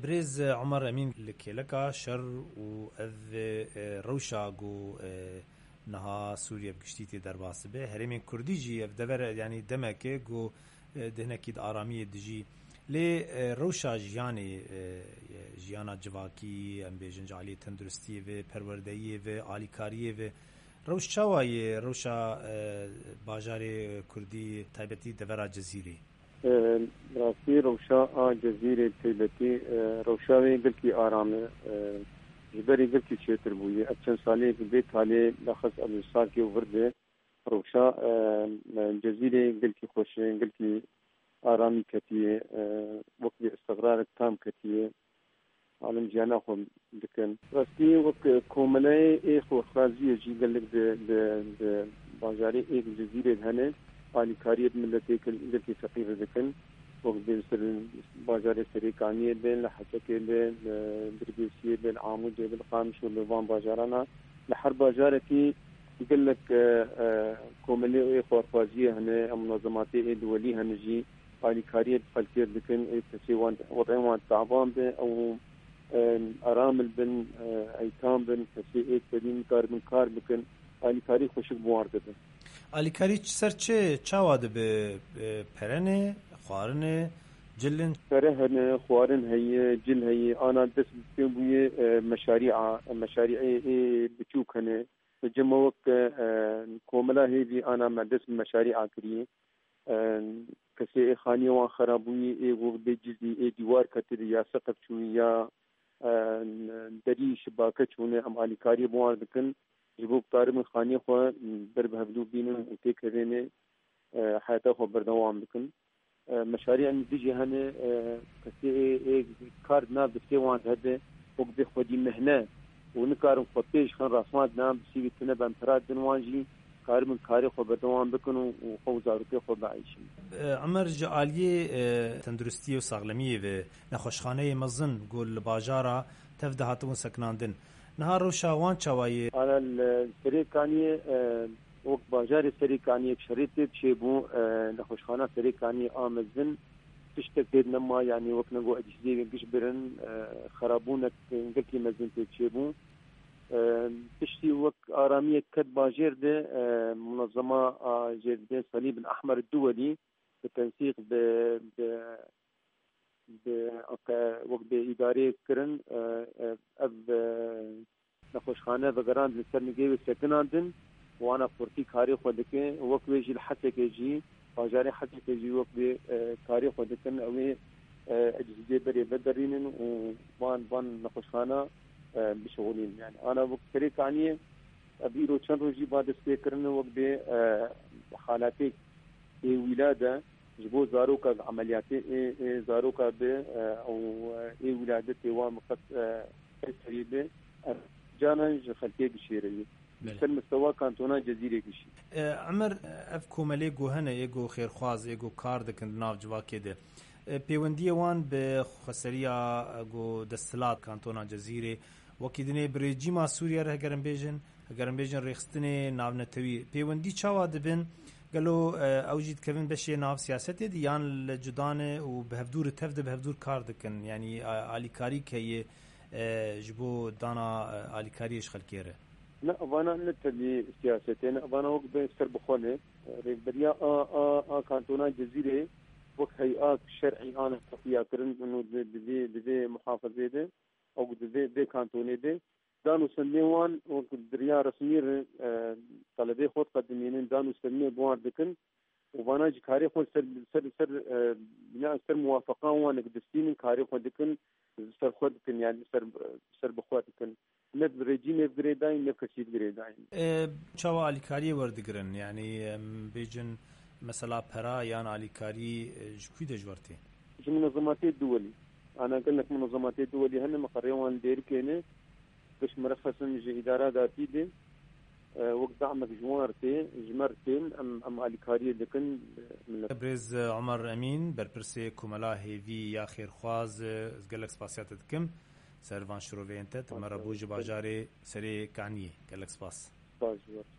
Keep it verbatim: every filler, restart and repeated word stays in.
بريز عمر أمين لك لك شر وأذ روشا جو نها سوريا بقشتيتي درباس به هرمين كردي جي دبر يعني دمك جو دهنكيد آرامية دجي لي روشا جياني جيانا جواكي ام بيجن جعلي تندرستي و پروردهی و آلیکاری و روش چاوای روشا باجار کردی تایبتی دورا جزیره راستی روشا جزیره تایبتی روشاوی گلکی آرامه جبری گلکی چیتر بویه اچن سالی بیت حالی لخص الوساکی ورده روشا جزیره گلکی خوشه گلکی آرامی کتیه وقت استقرار تام کتیه عالم جانا خو دکن راستی وقت کومله ای خو خازی جی گلک د د بازاری ایک جزیره هنه آلیکاری ملتی کل دکی فقیر دکن وقت سر بازار سریکانی بین لحجکه بین دربیسی بین عامود بین قامش و لوان بازارنا لحر بازار کی گلک کومله ای خو خازی هنه منظماتی ای دولی هنه جی آلیکاری فلکیر دکن تسیوان وضعیوان تعبان به او ارامل بن ایتام بن کسی ایک بدین کار من کار بکن آلیکاری خوشک بوارد بن آلیکاری سر چه چاواده به پرنه خوارنه جلن پرهنه خوارن هی جل هی آنا دست بکن بوی مشاريع مشاريع بچوک هنه جمعوک کوملا هی بی آنا مدس مشاريع کریه کسی خانی وان خرابوی ای و بجزی ای دیوار کتر یا سقف چوی یا دری شباکه چونه ام آلیکاری بوار دکن جبوک طارم خانی خو بر بهبدو بینن و تکرینه حیاتا خو بردوام دکن مشاريع دیجی هنه کسی ای کار ناب دسته وان هده وقت خودی مهنه و نکارم خود پیش خان راسمات نام بسیوی تنه بانتراد دنوانجی کار من کاری خو بدوام بکن و خو زاروتی خو بعیشیم. عمر جعالی تندرستی و ساغلمی و نخوشخانه مزن گل باجارا تفده هاتون سکناندن نهار رو شاوان چوایی آن السریکانی وقت باجار سریکانی شریطه چه بو نخوشخانه سریکانی آمزن تشتكيد نما يعني وقت نقول أجهزة قش برن خرابونك قلتي مزن تشي بو تشتي وك آرامية كد باجير ده منظمة جردين صليب الأحمر الدولي بالتنسيق ب ب ب وقت بإدارة كرن أب نخوشخانة بقران لسرنجي سكناندن وأنا فورتي كاري خودك وقت ويجي الحسك يجي باجاري حسك يجي وقت كاري خودك أوي أجهزة بري بدرين وان وان نخوشخانة بشغلين يعني أنا وقت فريق عني أبيرو كان روجي بعد استيكرنا وقت حالاتي ولادة جبو زاروكا عملياتي زاروكا ب أو ولادة وام قد تريبه جانا خلتي بشيري مثل مستوى كانتونا جزيرة كشي عمر أفكو مليجو هنا يجو خير خواز يجو كاردك ناف جوا كده پیوندی وان به خسریا گو دستلات کانتونا جزیره وکیدنه برجیما سوریه ره گرم بیژن گرم بیژن رخصتنه ناو نتوی پیوندی چاوا دبن قالو اوجد كevin بشي ناف سياسته دي يان لجدانه وبهفدور تفد بهفدور كاردكن يعني اليكاري كي جبو دانا اليكاري يشخل كيره لا وانا نتبي سياستين وانا وقت بيستر بخونه بريا ا ا ا كانتونا جزيره وقت هيئات شرعي انا تقيا كرن انه دي دي محافظه دي او دي دي كانتوني دي دانو سنيوان وقت دريا رسمي طلبه خود قدمين دانو سني بوار دكن وبانا جكاري خود سر سر سر بناء سر موافقه وانا قدستين كاري خود دكن سر خود دكن يعني سر سر بخوات دكن نت ريجيم غريداين نكشيد غريداين ا چاوا اليكاري وردگرن يعني بيجن مثلا برا يان اليكاري جكوي دجورتي منظمات الدولي انا قلت لك منظمات الدولي هن مقريوان دير كينه باش مرخصن جي اداره ذاتي دي وقت دعمك جوارتي جمرتين ام ام اليكاري دكن بريز عمر امين بربرسي كوملا هيفي يا خير خواز قالك سباسيات دكم سيرفان شروفينتت مربوج باجاري سري كاني قالك سباس